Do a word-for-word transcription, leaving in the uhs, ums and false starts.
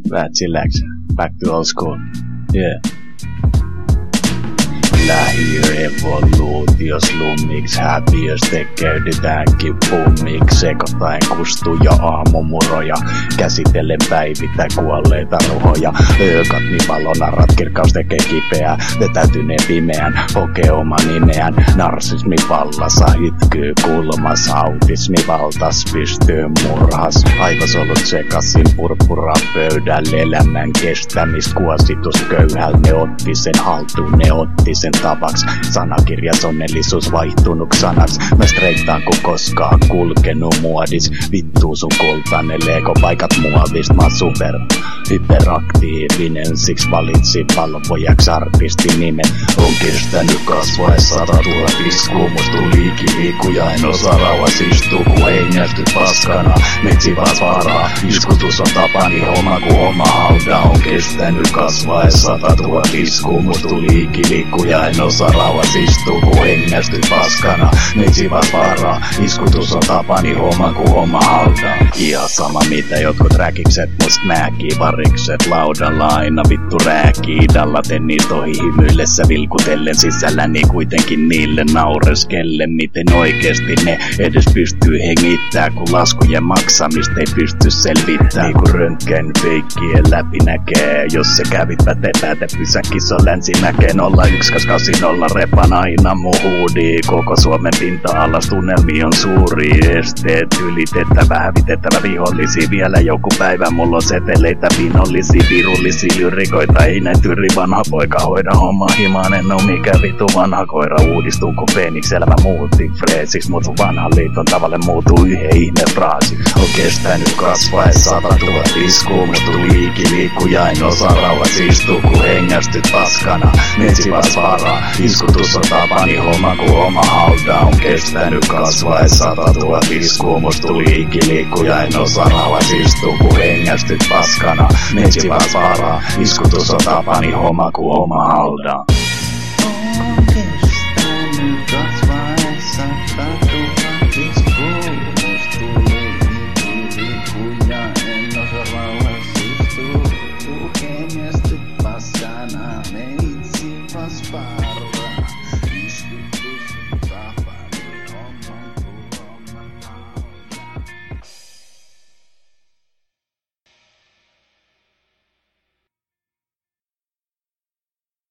Vähän chillax. Back to old school. Yeah. Lähiöevoluutios lummiksi häviös tekeydytäänkin pummiksi. Sekoittain kustuja aamumuroja, käsitellen päivitä kuolleita ruhoja. Öökat valonarat, kirkkaus tekee kipeää, vetäytyneen pimeän, hokee oma nimeään. Narsismi vallassa, itkyy kulmas, autismi valtas, pystyy murhas. Aivosolut sekasin purppura pöydälle, elämän kestämiskuositus köyhällä. Ne otti sen haltuun, ne otti sen tavaks. Sanakirjas onnellisuus vaihtunut sanaksi. Mä streittaan kun koskaan kulkenut muodis. Vittuu sun kultainen Lego-paikat muovist. Mä oon super hyperaktiivinen, siksi valitsin valvojaksi artistin nimen. On kestänyt kasvaessa sata tuhat iskuu. Must tuli ikiliikuja, en osaa rauhas istuu, kun hengästyt paskana. Metsivät varaa, iskutus on tapani oma kuin oma hauta. On kestänyt kasvaessa sata tuhat iskuu. Must tuli ikiliikuja, en osaa rauhas istuu, kun hengästyt paskana. Metsivät varaa, iskutus on tapani oma kuin oma hauta. Ihan sama mitä jotkut räkikset must nääkii varikset. Laudalla aina vittu rääkii, dallaten niitä ohi hymyillessä vilkutellen sisälläni kuitenkin niille naureskellen. Miten oikeesti ne edes pystyy hengittää, kun laskujen maksamista ei pysty selvittää. Niinku röntgen feikkien läpi näkee, jos se kävit pätepäätä pysäkis on länsimäkeen. nolla yksi kahdeksan nolla repan aina mun huudii. Koko Suomen pinta-alas tunnelmi on suuri. Esteet ylitettävä, hävitettävä vihollisia. Vielä joku päivä mulla on seteleitä vinollisia, virullisia lyrikoita. Ei näitä yri vanha poika hoida homma himanen. No mikä vitu vanha koira uudistuu kun Phoenix elämä muutti freesiksi. Mut sun vanhan liiton tavalle muutuu yhden ihme fraasi. On kestänyt kasvaessa sata tuhat iskuu. Mut tuli ikiliikkuja, en osaa rauhas istuu, kun hengästyt paskana. Metsivät varaa, iskutus on tapani homma kuin oma hauta. On kestänyt kasvaessa sata tuhat iskuu. Mut tuli ikiliikkuja, en osaa rauhas istuu, kun hengästyt paskana. Metsivät varaa, iskutus on tapani homma kuin oma hauta. On kestänyt kasvaessa sata tuhat iskuu. Must tuli ikiliikkuja.